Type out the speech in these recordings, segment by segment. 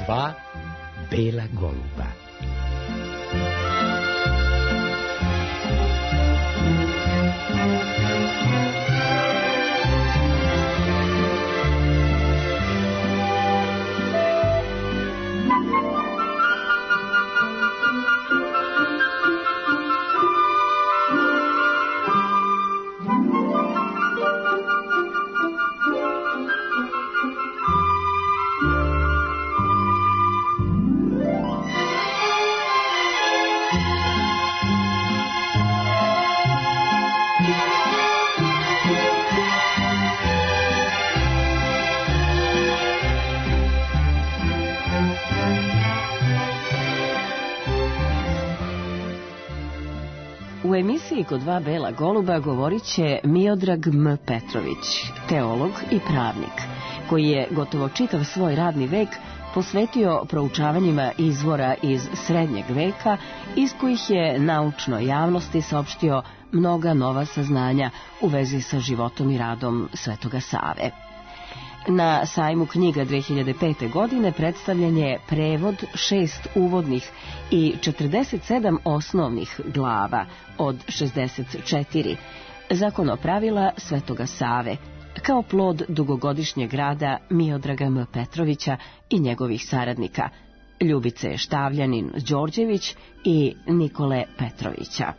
dva bela goluba. U emisiji Kod dva bela goluba govorit će Miodrag M. Petrović, teolog i pravnik, koji je gotovo čitav svoj radni vek posvetio proučavanjima izvora iz srednjeg veka, iz kojih je naučnoj javnosti saopštio mnoga nova saznanja u vezi sa životom i radom Svetoga Save. Na sajmu knjiga 2005. godine predstavljen je prevod 6 uvodnih i 47 osnovnih glava od 64 zakonopravila Svetoga Save, kao plod dugogodišnjeg rada Miodraga M. Petrovića i njegovih saradnika Ljubice Štavljanin-Đorđević i Nikole Petrovića.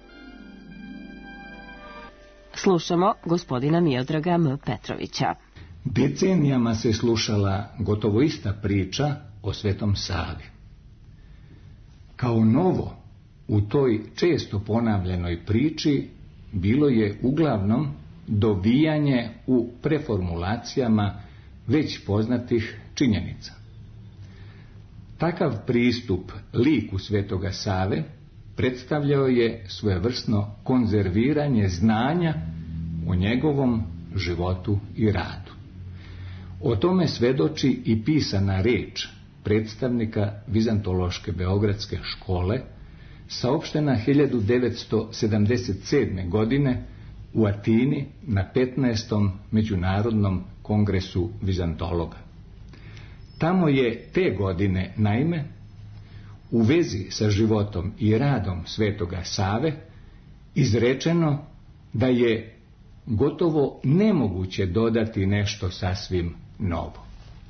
Slušamo gospodina Miodraga M. Petrovića. Decenijama se slušala gotovo ista priča o Svetom Savi. Kao novo u toj često ponavljanoj priči bilo je uglavnom dovijanje u preformulacijama već poznatih činjenica. Takav pristup liku Svetoga Save predstavljao je svojevrsno konzerviranje znanja o njegovom životu i radu. O tome svedoči i pisana reč predstavnika Vizantološke beogradske škole, saopštena 1977. godine u Atini na 15. Međunarodnom kongresu Vizantologa. Tamo je te godine, naime, u vezi sa životom i radom Svetoga Save izrečeno da je gotovo nemoguće dodati nešto sasvim novo.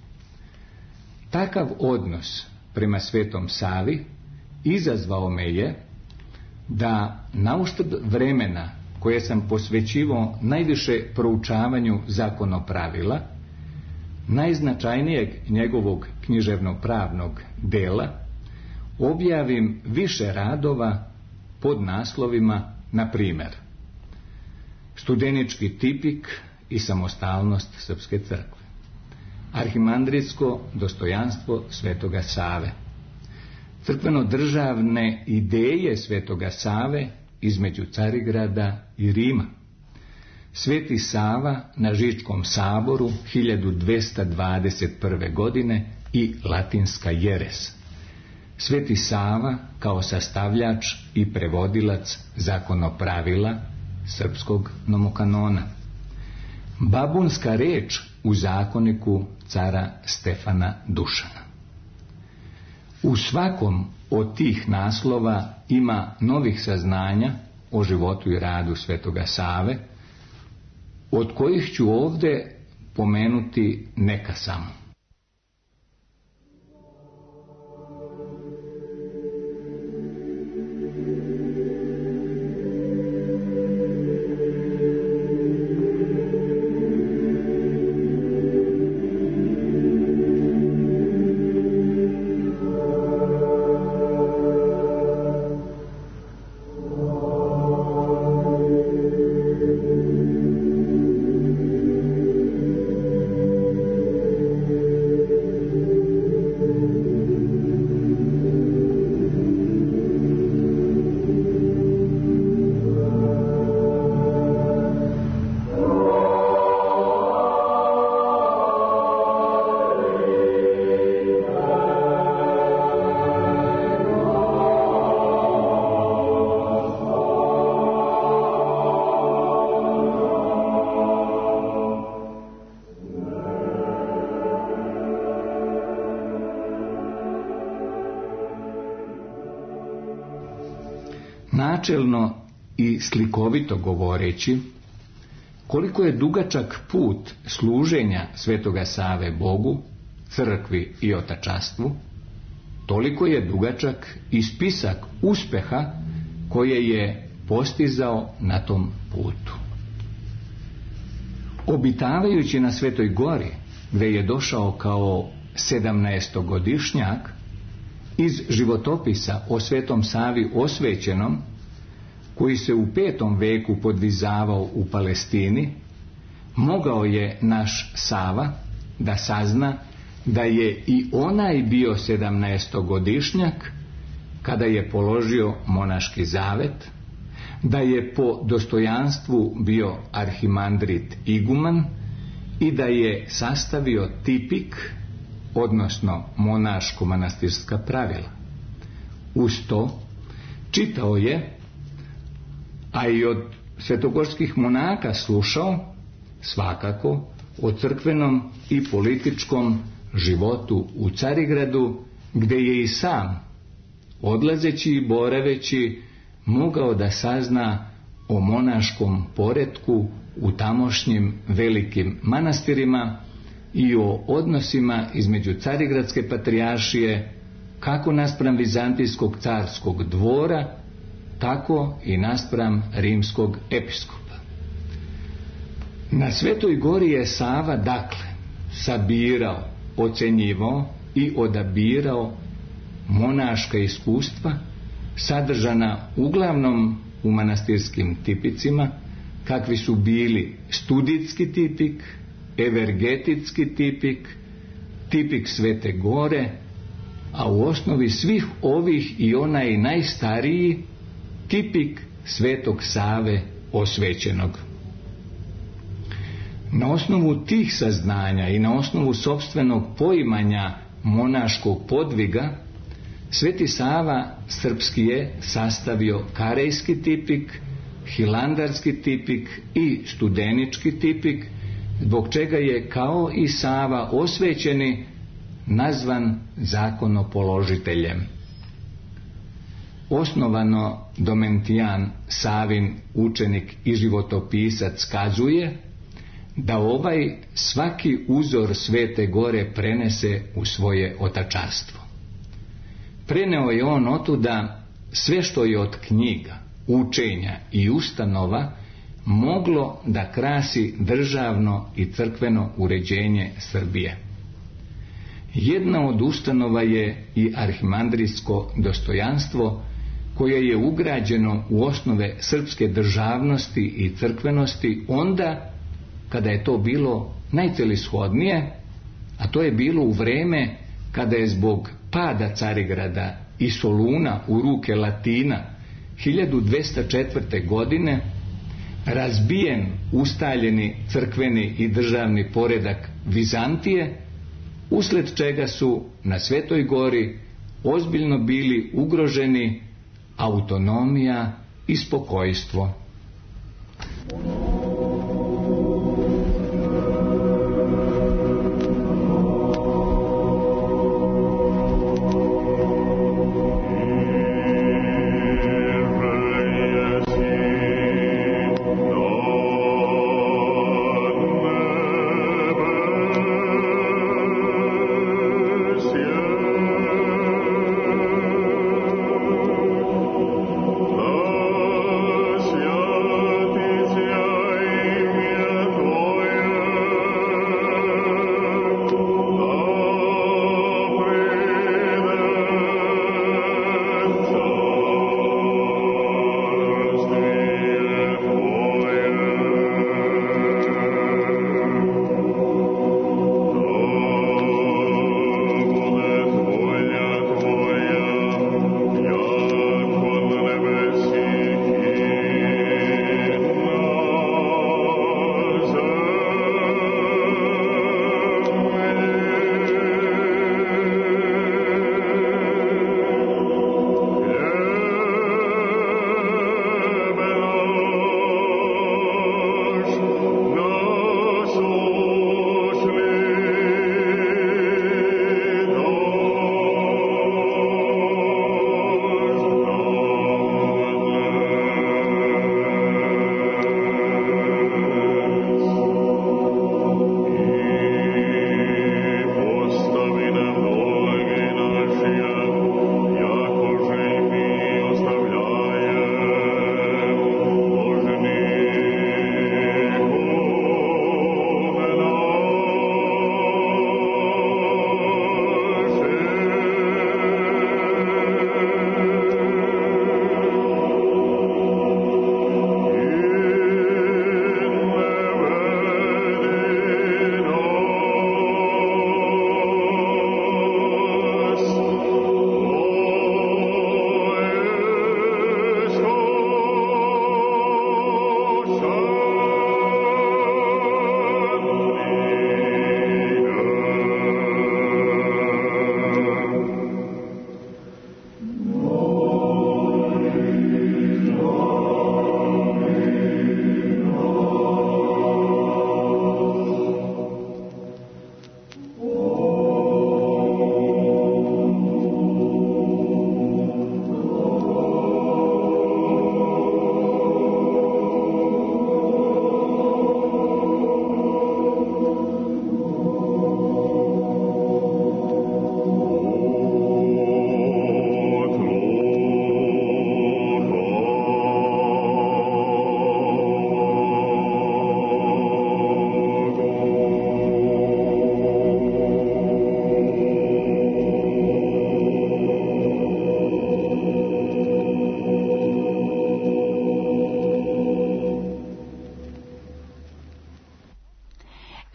Takav odnos prema Svetom Savi izazvao me je da nauštrb vremena koje sam posvećivao najviše proučavanju zakonopravila, najznačajnijeg njegovog književno-pravnog dela, objavim više radova pod naslovima, na primjer, Studenički tipik i samostalnost Srpske crkve, Arhimandrijsko dostojanstvo Svetoga Save, Crkveno-državne ideje Svetoga Save između Carigrada i Rima, Sveti Sava na Žičkom saboru 1221. godine i latinska jeres, Sveti Sava kao sastavljač i prevodilac zakonopravila srpskog nomokanona, babunska reč u zakoniku cara Stefana Dušana. U svakom od tih naslova ima novih saznanja o životu i radu Svetoga Save, od kojih ću ovdje pomenuti neka samo. načelno i slikovito govoreći, koliko je dugačak put služenja Svetoga Save Bogu, crkvi i otačastvu, toliko je dugačak i spisak uspeha koje je postizao na tom putu. Obitavajući na Svetoj Gori, gdje je došao kao 17-godišnjak, iz životopisa o Svetom Savi Osvećenom, koji se u 5. veku podvizavao u Palestini, mogao je naš Sava da sazna da je i onaj bio 17-godišnjak kada je položio monaški zavet, da je po dostojanstvu bio arhimandrit iguman i da je sastavio tipik, odnosno monaško-manastirska pravila. Uz to čitao je, a i od svetogorskih monaka slušao, svakako o crkvenom i političkom životu u Carigradu, gdje je i sam, odlazeći i boraveći, mogao da sazna o monaškom poretku u tamošnjim velikim manastirima i o odnosima između Carigradske patrijaršije, kako naspram Vizantijskog carskog dvora, tako i naspram rimskog episkopa. Na Svetoj Gori je Sava, dakle, sabirao, ocenjivao i odabirao monaška iskustva, sadržana uglavnom u manastirskim tipicima, kakvi su bili studijski tipik, evergetitski tipik, tipik Svete Gore, a u osnovi svih ovih i onaj najstariji, tipik Svetog Save Osvećenog. Na osnovu tih saznanja i na osnovu sopstvenog poimanja monaškog podviga, Sveti Sava srpski je sastavio karejski tipik, hilandarski tipik i studenički tipik, zbog čega je kao i Sava Osvećeni nazvan zakonopoložiteljem. Osnovano Domentijan, Savin učenik i životopisac, kazuje da ovaj svaki uzor Svete Gore prenese u svoje otačarstvo. Preneo je on otuda sve što je od knjiga, učenja i ustanova moglo da krasi državno i crkveno uređenje Srbije. Jedna od ustanova je i arhimandrijsko dostojanstvo, koje je ugrađeno u osnove srpske državnosti i crkvenosti onda kada je to bilo najcelishodnije, a to je bilo u vreme kada je zbog pada Carigrada i Soluna u ruke Latina 1204. godine razbijen ustaljeni crkveni i državni poredak Vizantije, usled čega su na Svetoj Gori ozbiljno bili ugroženi autonomija i spokojstvo. Yeah.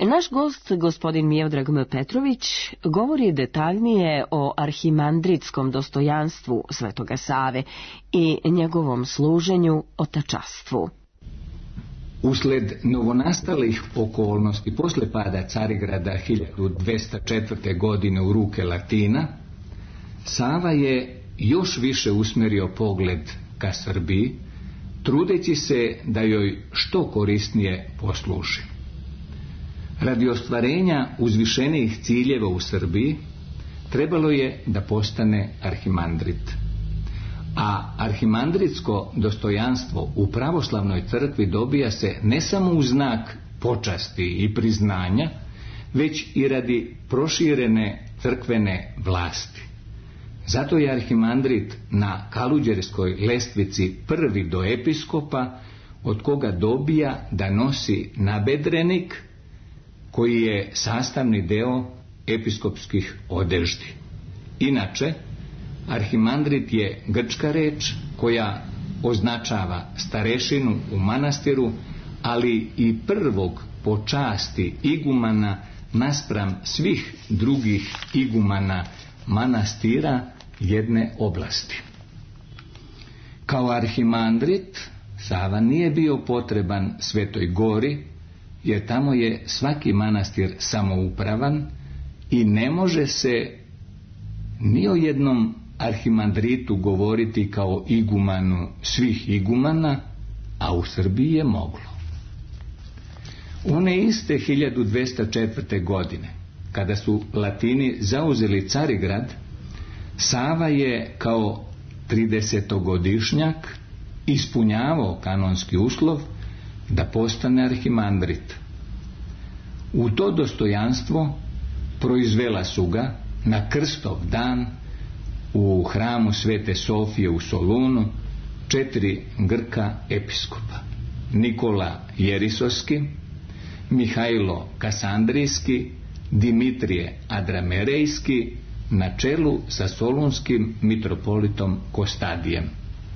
Naš gost, gospodin Miodrag M. Petrović, govori detaljnije o arhimandritskom dostojanstvu Svetoga Save i njegovom služenju otačastvu. Usled novonastalih okolnosti posle pada Carigrada 1204. godine u ruke Latina, Sava je još više usmjerio pogled ka Srbiji, trudeći se da joj što korisnije posluži. Radi ostvarenja uzvišenijih ciljeva u Srbiji trebalo je da postane arhimandrit. A arhimandritsko dostojanstvo u pravoslavnoj crkvi dobija se ne samo u znak počasti i priznanja, već i radi proširene crkvene vlasti. Zato je arhimandrit na kaluđerskoj lestvici prvi do episkopa, od koga dobija da nosi nabedrenik, koji je sastavni deo episkopskih odeždi. Inače, arhimandrit je grčka reč koja označava starešinu u manastiru, ali i prvog po časti igumana naspram svih drugih igumana manastira jedne oblasti. Kao arhimandrit Sava nije bio potreban Svetoj Gori, jer tamo je svaki manastir samoupravan i ne može se ni o jednom arhimandritu govoriti kao igumanu svih igumana, a u Srbiji je moglo. One iste 1204. godine, kada su Latini zauzeli Carigrad, Sava je kao 30-godišnjak ispunjavao kanonski uslov da postane arhimandrit. U to dostojanstvo proizvela su ga na krstov dan u hramu Svete Sofije u Solunu 4 Grka episkopa: Nikola Jerisoski, Mihajlo Kasandrijski, Dimitrije Adramerejski, na čelu sa solunskim mitropolitom Kostadijem.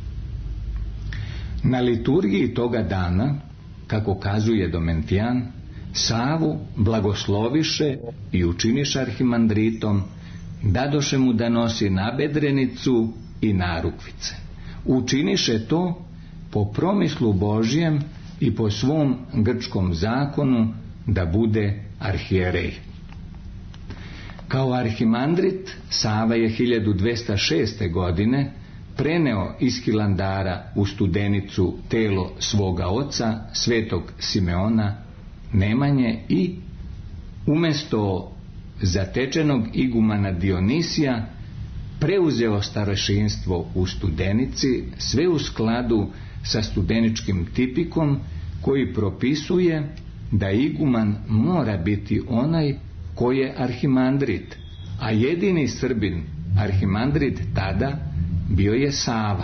Na liturgiji toga dana, kako kazuje Domentijan, Savu blagosloviše i učiniše arhimandritom, dadoše mu da nosi nabedrenicu i narukvice. Učiniše to po promislu Božjem i po svom grčkom zakonu da bude arhijerej. Kao arhimandrit Sava je 1206. godine preneo iz Hilandara u Studenicu telo svoga oca, svetog Simeona Nemanje, i umjesto zatečenog igumana Dionisija preuzeo starešinstvo u Studenici, sve u skladu sa studeničkim tipikom koji propisuje da iguman mora biti onaj koji je arhimandrit, a jedini Srbin arhimandrit tada bio je Sava.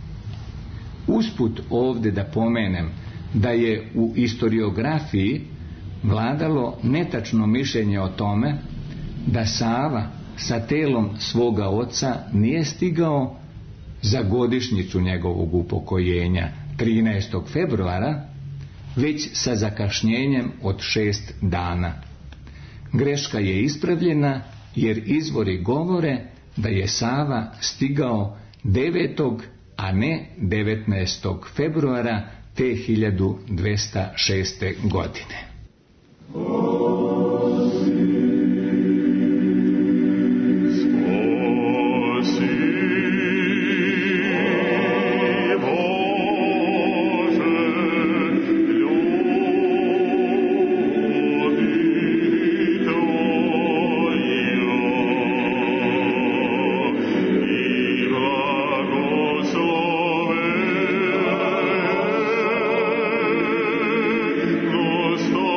Usput ovdje da pomenem da je u historiografiji vladalo netačno mišljenje o tome da Sava sa telom svoga oca nije stigao za godišnjicu njegovog upokojenja 13. februara, već sa zakašnjenjem od 6 dana. Greška je ispravljena jer izvori govore da je Sava stigao 9. a ne 19. februara te 1206. godine. Sto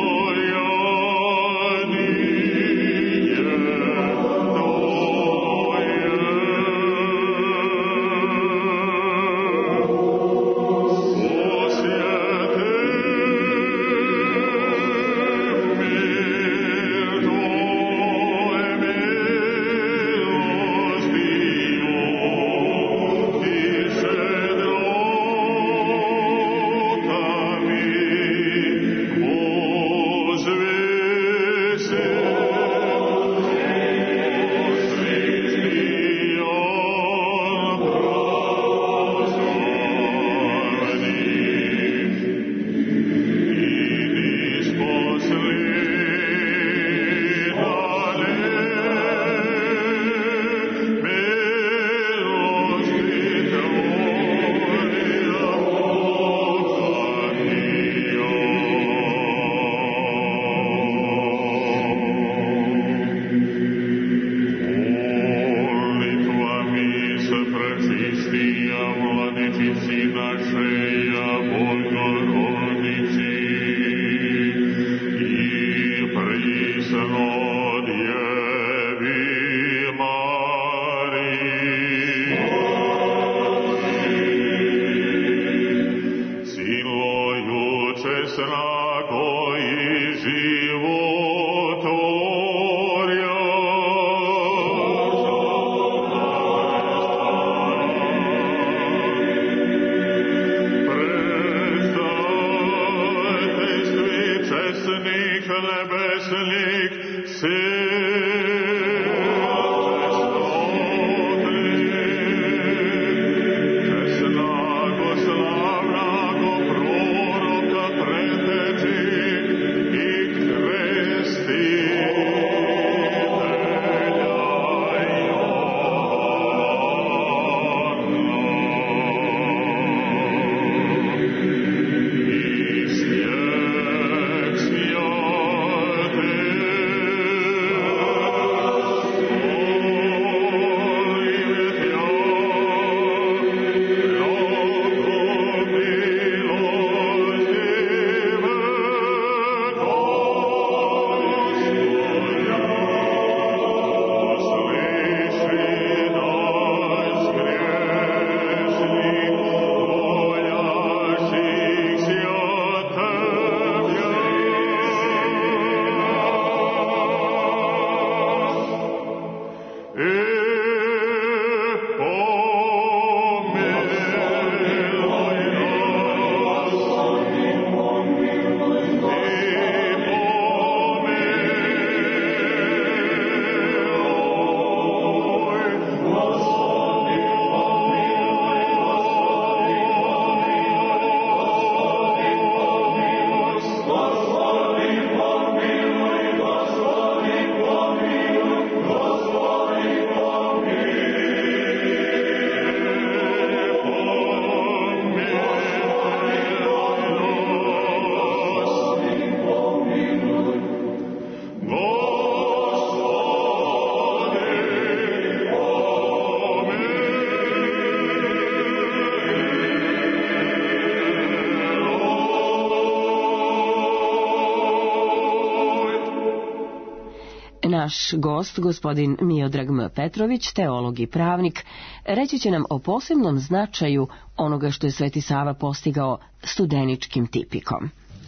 Naš gost, gospodin Miodrag M. Petrović, teolog i pravnik, reći će nam o posebnom značaju onoga što je Sveti Sava postigao studeničkim tipikom.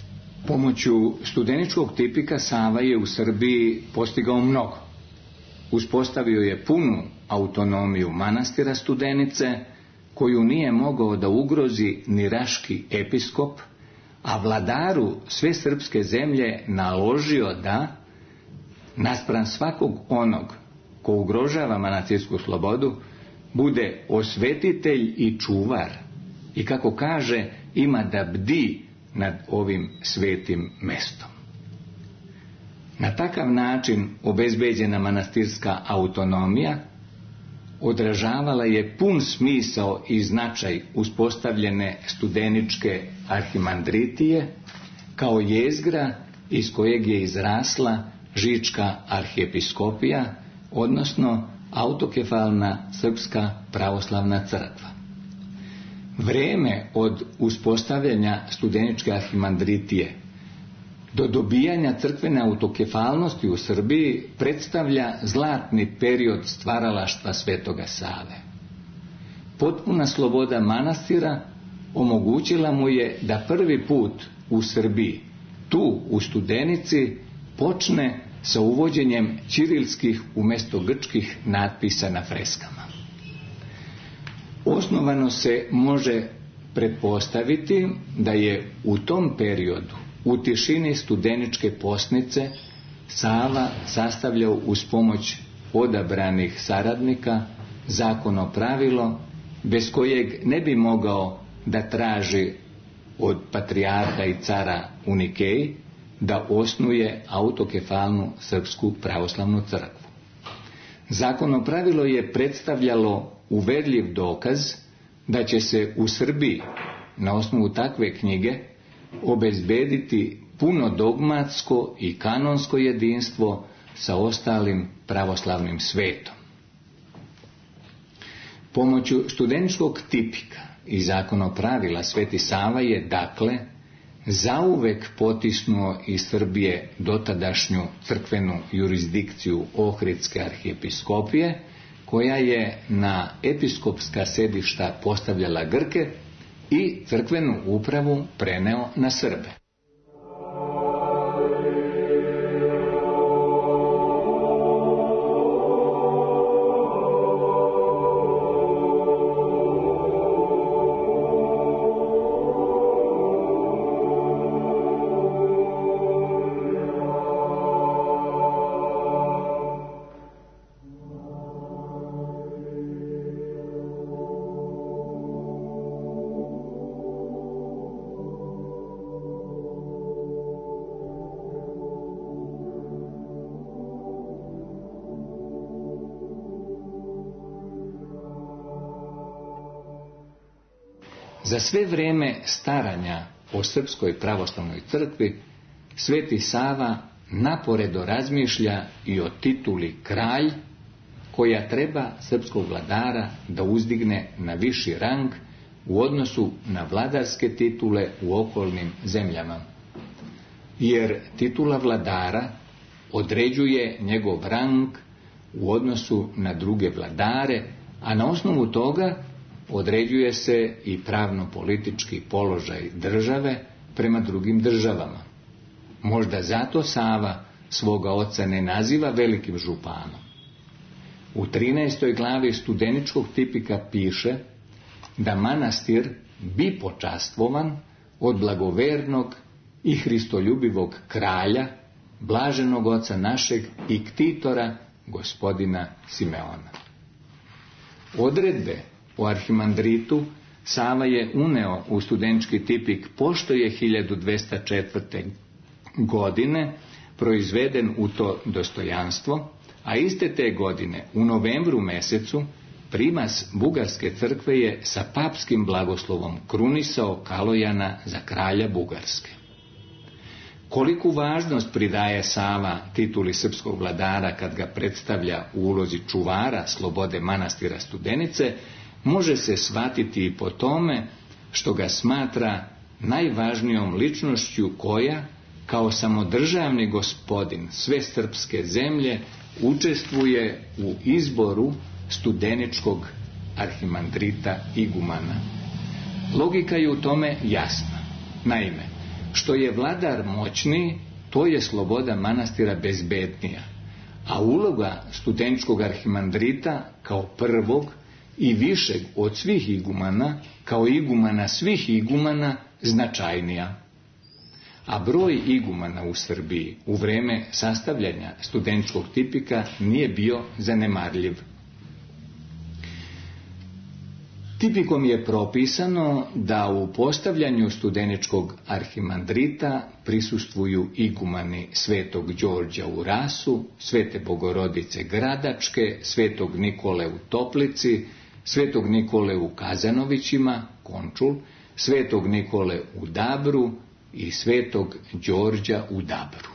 Pomoću studeničkog tipika Sava je u Srbiji postigao mnogo. Uspostavio je punu autonomiju manastira Studenice, koju nije mogao da ugrozi ni raški episkop, a vladaru sve srpske zemlje naložio da, naspram svakog onog ko ugrožava manastirsku slobodu, bude osvetitelj i čuvar i, kako kaže, ima da bdi nad ovim svetim mestom. Na takav način obezbeđena manastirska autonomija odražavala je pun smisao i značaj uspostavljene studeničke arhimandritije kao jezgra iz kojeg je izrasla Žička arhijepiskopija, odnosno autokefalna Srpska pravoslavna crkva. Vreme od uspostavljanja studeničke arhimandritije do dobijanja crkvene autokefalnosti u Srbiji predstavlja zlatni period stvaralaštva Svetoga Save. Potpuna sloboda manastira omogućila mu je da prvi put u Srbiji, tu u Studenici, počne sa uvođenjem ćirilskih umjesto grčkih natpisa na freskama. Osnovano se može pretpostaviti da je u tom periodu u tišini studeničke posnice Sava sastavljao uz pomoć odabranih saradnika zakono pravilo bez kojeg ne bi mogao da traži od patrijarha i cara u Nikeji da osnuje autokefalnu Srpsku pravoslavnu crkvu. Zakono pravilo je predstavljalo uverljiv dokaz da će se u Srbiji na osnovu takve knjige obezbediti puno dogmatsko i kanonsko jedinstvo sa ostalim pravoslavnim svetom. Pomoću studeničkog tipika i zakonopravila Sveti Sava je, dakle, zauvek potisnuo iz Srbije dotadašnju crkvenu jurisdikciju Ohridske arhijepiskopije, koja je na episkopska sedišta postavljala Grke, i crkvenu upravu preneo na Srbe. Za sve vreme staranja o Srpskoj pravoslavnoj crkvi, Sveti Sava naporedo razmišlja i o tituli kralj, koja treba srpskog vladara da uzdigne na viši rang u odnosu na vladarske titule u okolnim zemljama. Jer titula vladara određuje njegov rang u odnosu na druge vladare, a na osnovu toga određuje se i pravno-politički položaj države prema drugim državama. Možda zato Sava svoga oca ne naziva velikim županom. U 13. glavi Studeničkog tipika piše da manastir bi počastvovan od blagovernog i hristoljubivog kralja, blaženog oca našeg i ktitora, gospodina Simeona. Odredbe o arhimandritu Sava je uneo u Studenički tipik pošto je 1204. godine proizveden u to dostojanstvo, a iste te godine u novembru mesecu primas Bugarske crkve je sa papskim blagoslovom krunisao Kalojana za kralja Bugarske. Koliku važnost pridaje Sava tituli srpskog vladara kad ga predstavlja u ulozi čuvara slobode manastira Studenice, može se shvatiti i po tome što ga smatra najvažnijom ličnošću koja, kao samodržavni gospodin sve srpske zemlje, učestvuje u izboru Studeničkog arhimandrita igumana. Logika je u tome jasna. Naime, što je vladar moćniji, to je sloboda manastira bezbednija, a uloga Studeničkog arhimandrita kao prvog i višeg od svih igumana, kao igumana svih igumana, značajnija. A broj igumana u Srbiji u vreme sastavljanja Studeničkog tipika nije bio zanemarljiv. Tipikom je propisano da u postavljanju Studeničkog arhimandrita prisustvuju igumani Svetog Đorđa u Rasu, Svete Bogorodice Gradačke, Svetog Nikole u Toplici, Svetog Nikole u Kazanovićima, Končul, Svetog Nikole u Dabru i Svetog Đorđa u Dabru.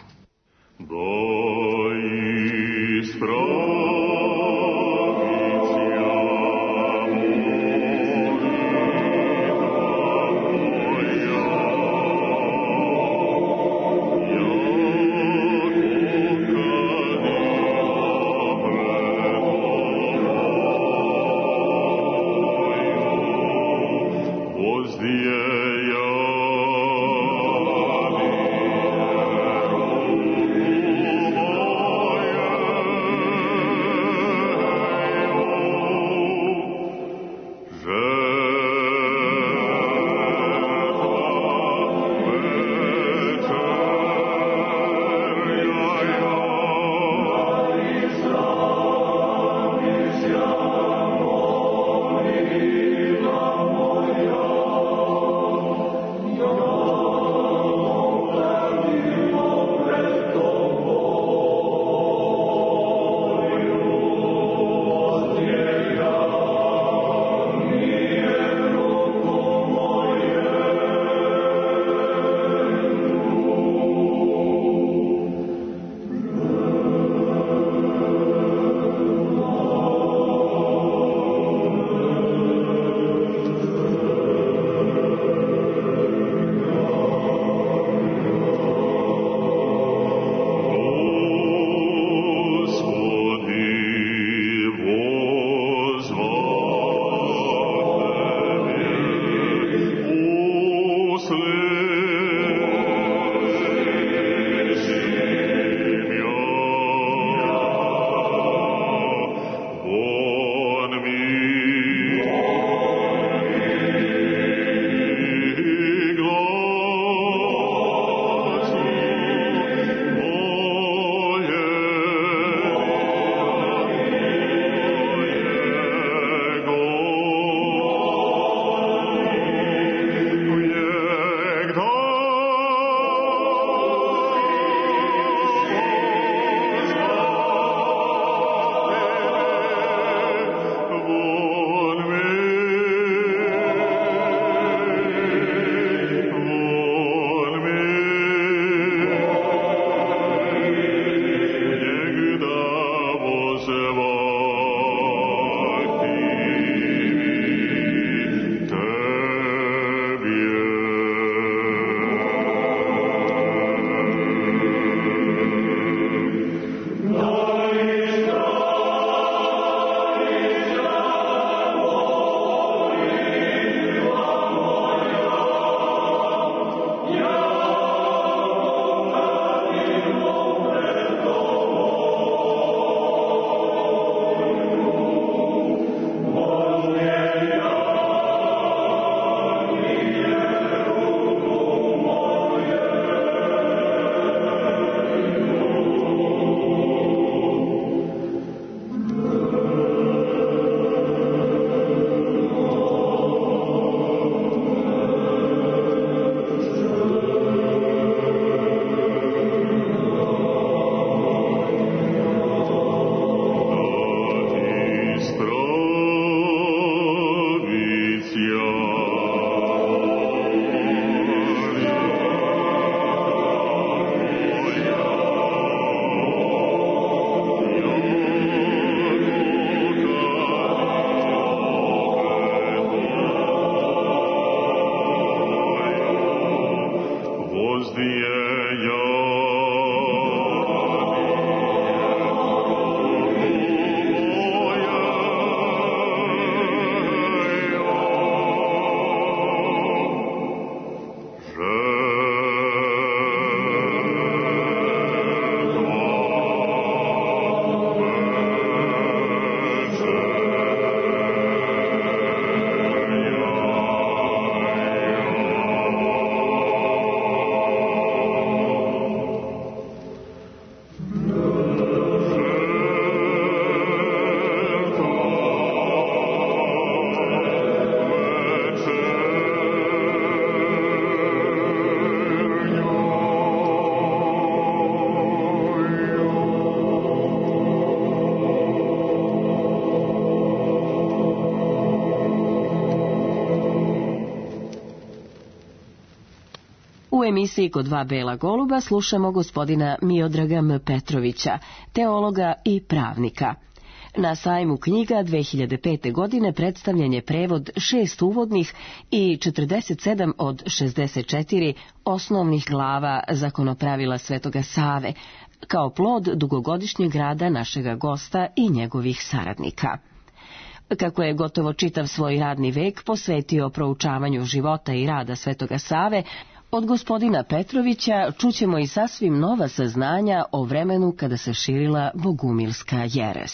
U emisiji Kod dva bela goluba slušamo gospodina Miodraga M. Petrovića, teologa i pravnika. Na sajmu knjiga 2005. godine predstavljen je prevod 6 uvodnih i 47 od 64 osnovnih glava zakonopravila Svetoga Save, kao plod dugogodišnjeg rada našega gosta i njegovih saradnika. Kako je gotovo čitav svoj radni vek posvetio proučavanju života i rada Svetoga Save, od gospodina Petrovića čućemo i sasvim nova saznanja o vremenu kada se širila bogumilska jeres.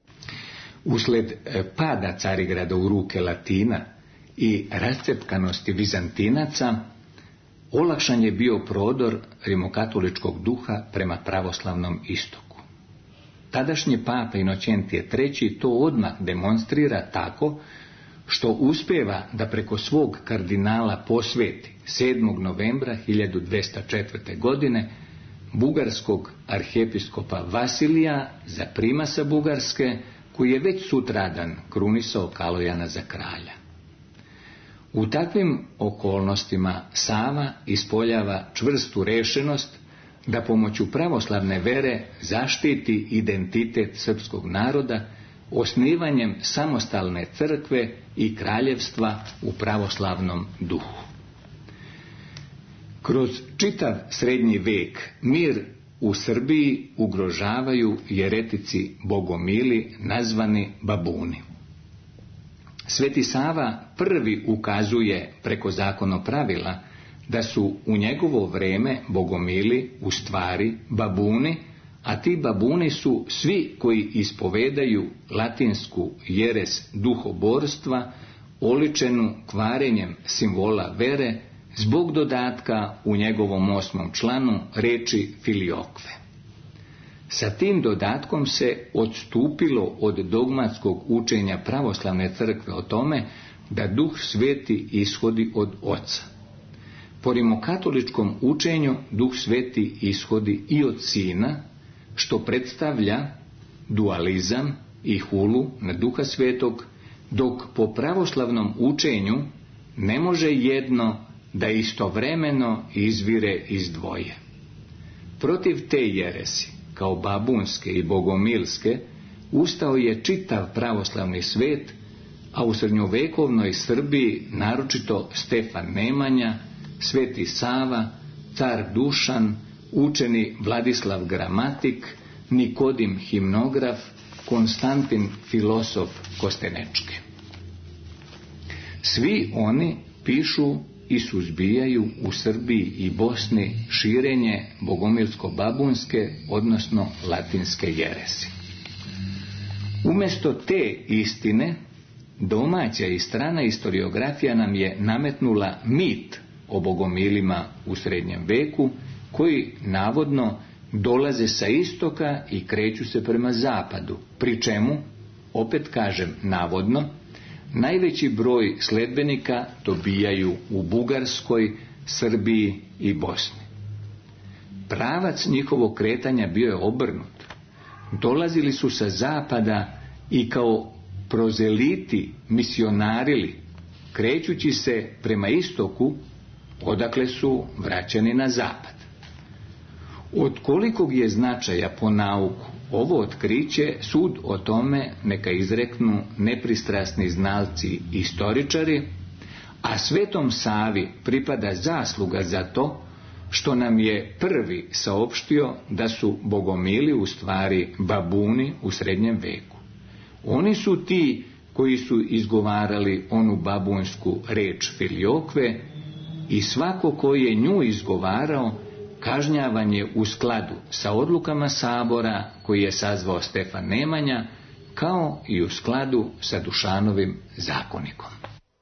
Usled pada Carigrada u ruke Latina i rascepkanosti Vizantinaca, olakšan je bio prodor rimokatoličkog duha prema pravoslavnom istoku. Tadašnji papa Inocentije III to odmah demonstrira tako što uspeva da preko svog kardinala posveti 7. novembra 1204. godine bugarskog arhijepiskopa Vasilija za primasa Bugarske, koji je već sutradan krunisao Kalojana za kralja. U takvim okolnostima Sava ispoljava čvrstu rešenost da pomoću pravoslavne vere zaštiti identitet srpskog naroda osnivanjem samostalne crkve i kraljevstva u pravoslavnom duhu. Kroz čitav srednji vek mir u Srbiji ugrožavaju jeretici bogomili nazvani babuni. Sveti Sava prvi ukazuje preko zakonopravila da su u njegovo vreme bogomili u stvari babuni, a ti babuni su svi koji ispovedaju latinsku jeres duhoborstva, oličenu kvarenjem simbola vere, zbog dodatka u njegovom 8. članu reči filiokve. Sa tim dodatkom se odstupilo od dogmatskog učenja pravoslavne crkve o tome da Duh Sveti ishodi od Oca. Po rimokatoličkom učenju Duh Sveti ishodi i od Sina, što predstavlja dualizam i hulu na Duha Svetog, dok po pravoslavnom učenju ne može jedno da istovremeno izvire iz dvoje. Protiv te jeresi, kao babunske i bogomilske, ustao je čitav pravoslavni svet, a u srednjovekovnoj Srbiji naročito Stefan Nemanja, Sveti Sava, car Dušan, učeni Vladislav Gramatik, Nikodim Himnograf, Konstantin filosof Kostenečki. Svi oni pišu i suzbijaju u Srbiji i Bosni širenje bogomilsko-babunske, odnosno latinske jeresi. Umjesto te istine, domaća i strana historiografija nam je nametnula mit o bogomilima u srednjem veku, koji navodno dolaze sa istoka i kreću se prema zapadu, pri čemu, opet kažem navodno, najveći broj sledbenika dobijaju u Bugarskoj, Srbiji i Bosni. Pravac njihovog kretanja bio je obrnut. Dolazili su sa zapada i kao prozeliti misionarili, krećući se prema istoku, odakle su vraćani na zapad. Od kolikog je značaja po nauku ovo otkriće, sud o tome neka izreknu nepristrasni znalci i istoričari, a Svetom Savi pripada zasluga za to što nam je prvi saopštio da su bogomili u stvari babuni u srednjem veku. Oni su ti koji su izgovarali onu babunsku reč filiokve i svako ko je nju izgovarao kažnjavan je u skladu sa odlukama sabora koji je sazvao Stefan Nemanja, kao i u skladu sa Dušanovim zakonikom.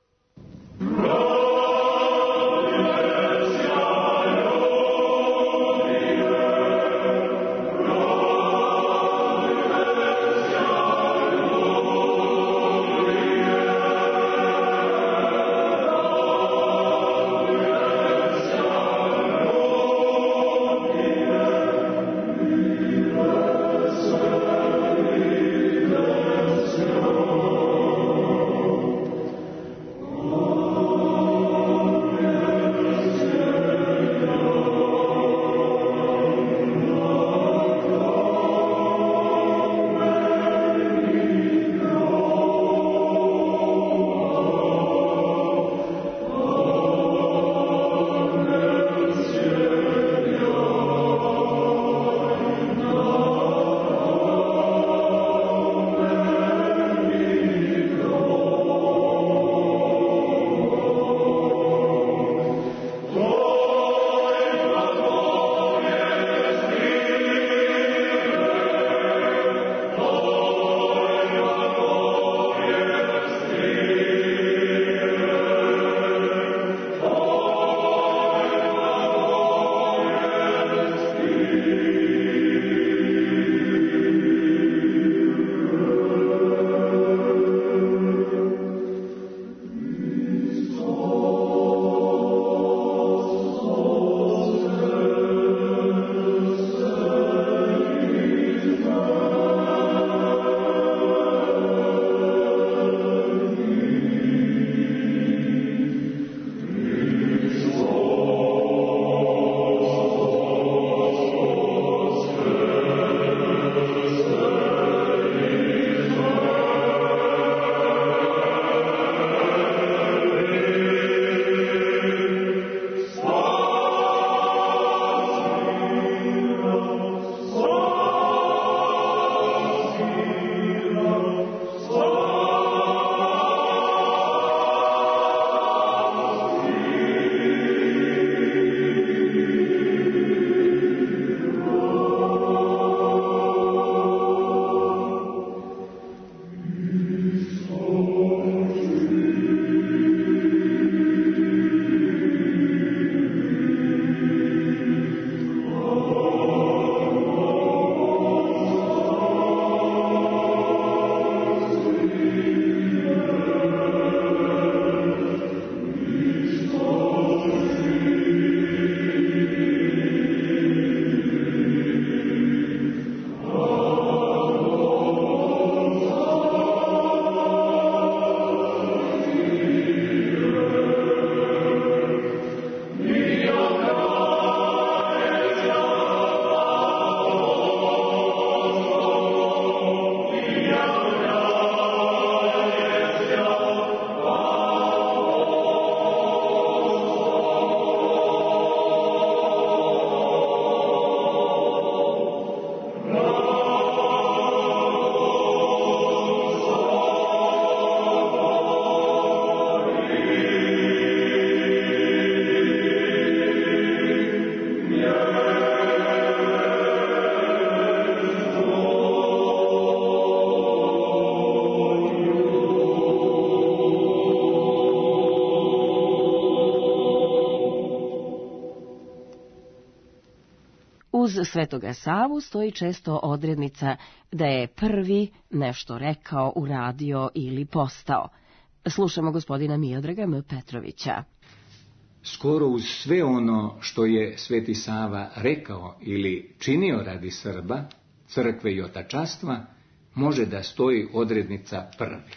Uz Svetoga Savu stoji često odrednica da je prvi nešto rekao, uradio ili postao. Slušamo gospodina Miodraga M. Petrovića. Skoro uz sve ono što je Sveti Sava rekao ili činio radi Srba, crkve i otačastva, može da stoji odrednica prvi.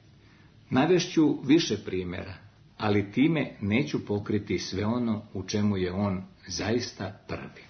Navešću više primjera, ali time neću pokriti sve ono u čemu je on zaista prvi.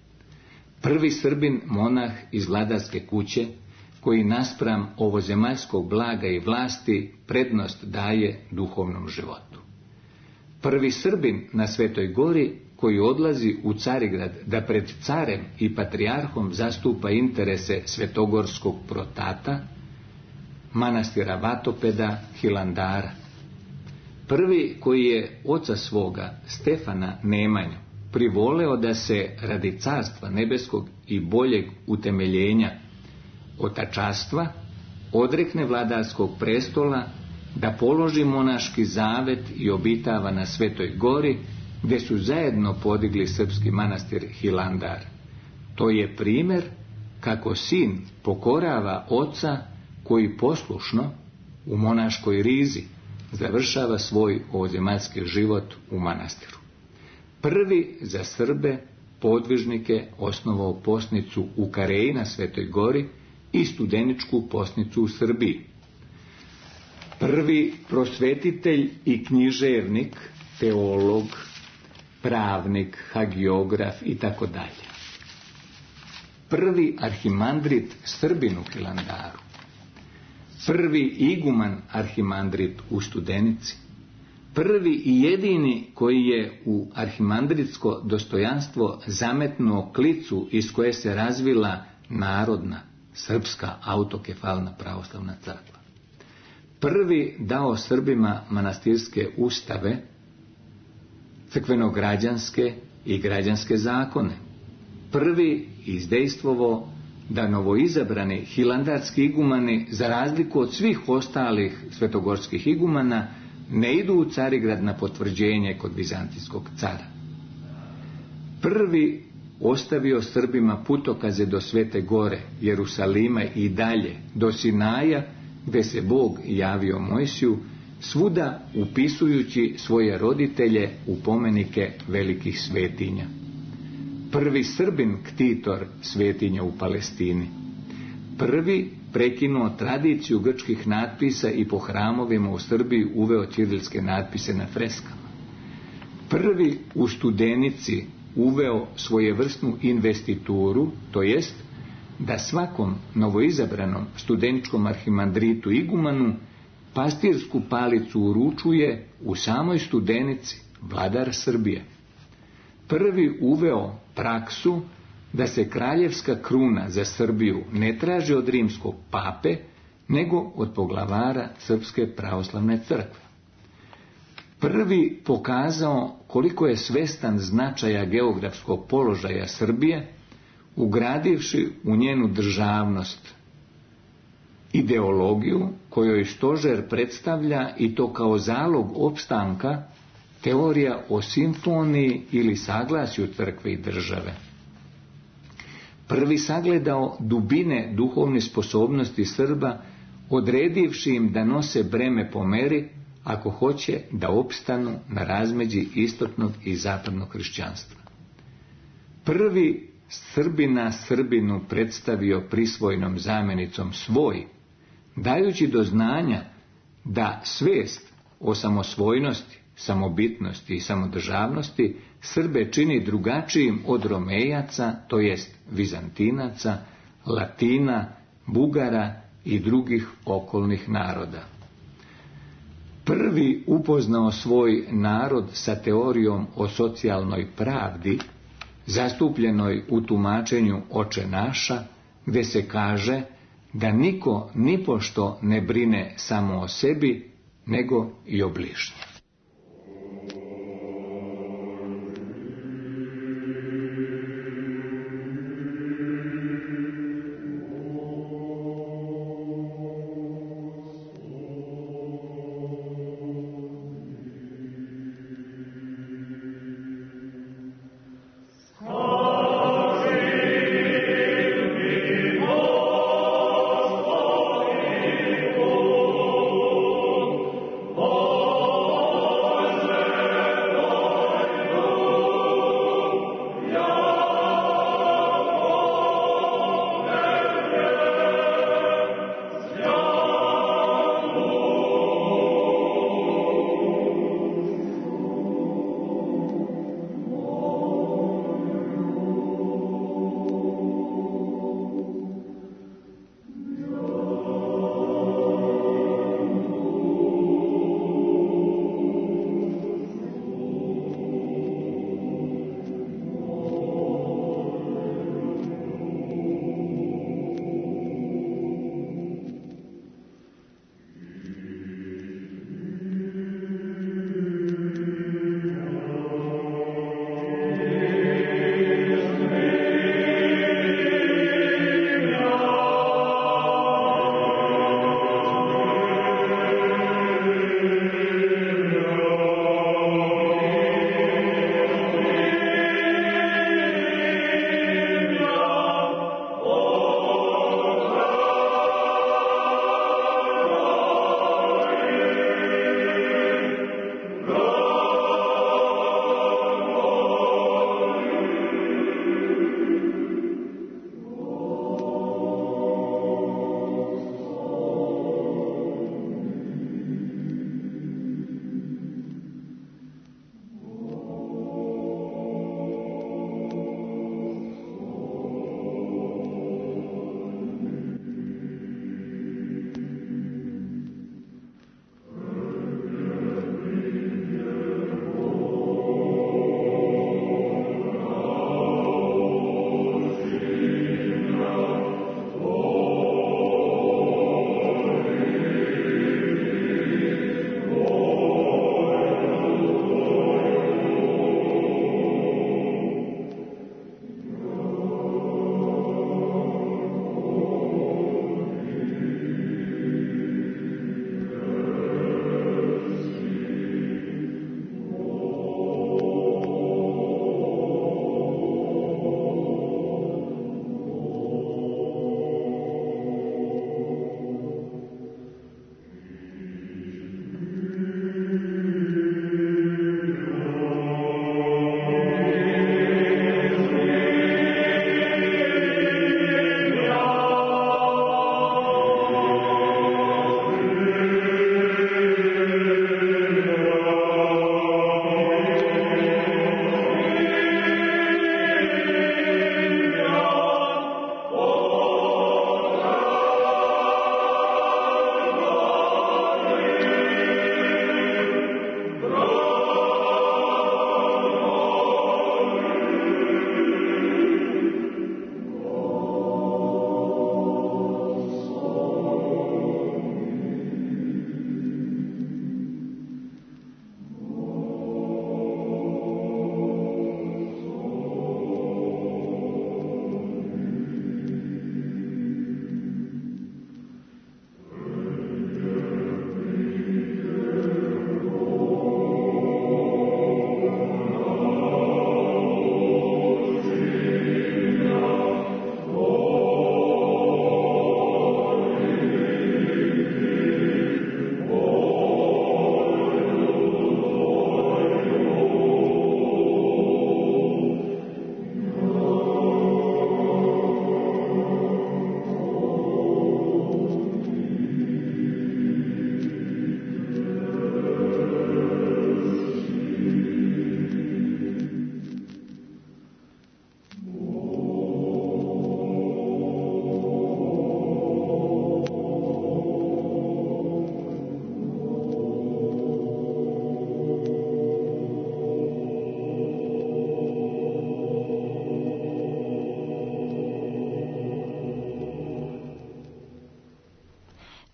Prvi Srbin monah iz vladarske kuće, koji naspram ovozemaljskog blaga i vlasti prednost daje duhovnom životu. Prvi Srbin na Svetoj gori, koji odlazi u Carigrad da pred carem i patrijarhom zastupa interese svetogorskog protata, manastira Vatopeda, Hilandara. Prvi koji je oca svoga, Stefana Nemanju, privoleo da se radi carstva nebeskog i boljeg utemeljenja otačastva odrekne vladarskog prestola, da položi monaški zavet i obitava na Svetoj gori, gdje su zajedno podigli srpski manastir Hilandar. To je primjer kako sin pokorava oca koji poslušno u monaškoj rizi završava svoj ovozemaljski život u manastiru. Prvi za Srbe podvižnike osnovao posnicu u Kareji na Svetoj gori i studeničku posnicu u Srbiji. Prvi prosvetitelj i književnik, teolog, pravnik, hagiograf i tako dalje. Prvi arhimandrit Srbin u Hilandaru. Prvi iguman arhimandrit u Studenici. Prvi i jedini koji je u arhimandritsko dostojanstvo zametnuo klicu iz koje se razvila narodna, srpska autokefalna pravoslavna crkva. Prvi dao Srbima manastirske ustave, crkveno-građanske i građanske zakone. Prvi izdejstvovao da novoizabrani hilandarski igumani, za razliku od svih ostalih svetogorskih igumana, ne idu u Carigrad na potvrđenje kod vizantijskog cara. Prvi ostavio Srbima putokaze do Svete gore, Jerusalima i dalje, do Sinaja, gdje se Bog javio Mojsiju, svuda upisujući svoje roditelje u pomenike velikih svetinja. Prvi Srbin ktitor svetinja u Palestini. Prvi prekinuo tradiciju grčkih natpisa i po hramovima u Srbiji uveo ćirilske natpise na freskama. Prvi u Studenici uveo svojevrsnu investituru, to jest da svakom novoizabranom studeničkom arhimandritu igumanu pastirsku palicu uručuje u samoj Studenici vladar Srbije. Prvi uveo praksu da se kraljevska kruna za Srbiju ne traži od rimskog pape, nego od poglavara Srpske pravoslavne crkve. Prvi pokazao koliko je svestan značaja geografskog položaja Srbije, ugradivši u njenu državnost ideologiju kojoj stožer predstavlja, i to kao zalog opstanka, teorija o simfoniji ili saglasju crkve i države. Prvi sagledao dubine duhovne sposobnosti Srba, odredivši im da nose breme po meri, ako hoće da opstanu na razmeđi istočnog i zapadnog hrišćanstva. Prvi Srbina Srbinu predstavio prisvojnom zamjenicom svoj, dajući do znanja da svest o samosvojnosti, samobitnosti i samodržavnosti Srbe čini drugačijim od Romejaca, to jest Vizantinaca, Latina, Bugara i drugih okolnih naroda. Prvi upoznao svoj narod sa teorijom o socijalnoj pravdi, zastupljenoj u tumačenju Oče naša, gdje se kaže da niko nipošto ne brine samo o sebi, nego i o bližnjem. Oh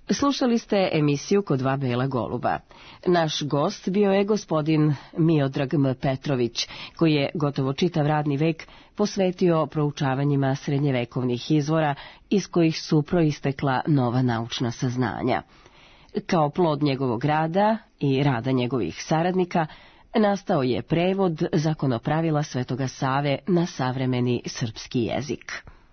Slušali ste emisiju Kod dva bela goluba. Naš gost bio je gospodin Miodrag M. Petrović, koji je gotovo čitav radni vek posvetio proučavanjima srednjevekovnih izvora iz kojih su proistekla nova naučna saznanja. Kao plod njegovog rada i rada njegovih saradnika nastao je prevod zakonopravila Svetoga Save na savremeni srpski jezik.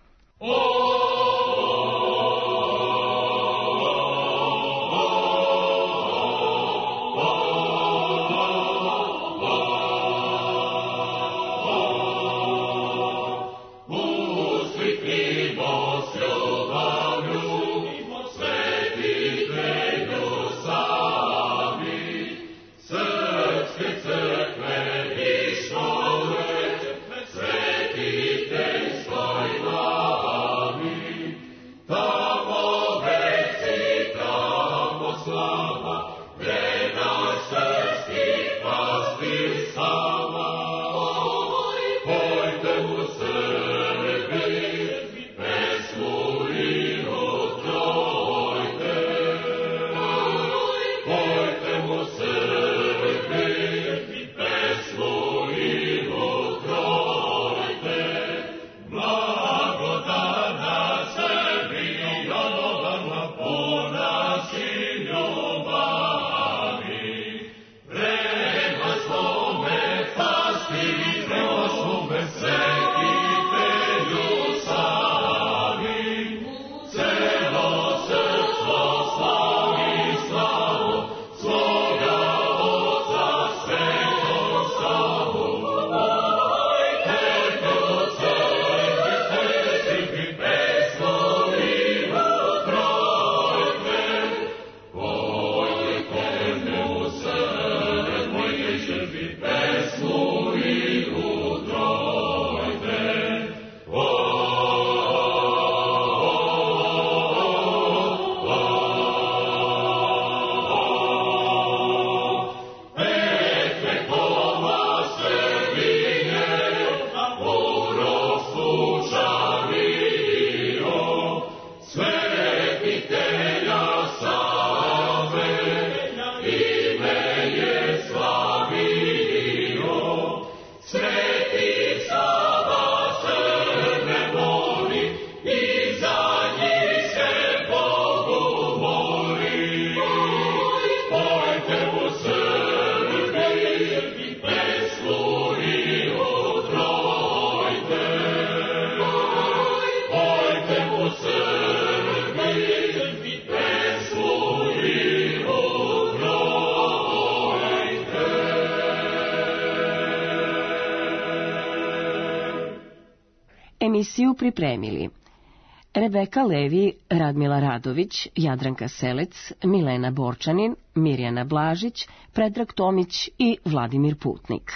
Emisiju pripremili Rebeka Levi, Radmila Radović, Jadranka Selec, Milena Borčanin, Mirjana Blažić, Predrag Tomić i Vladimir Putnik.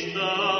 Hrista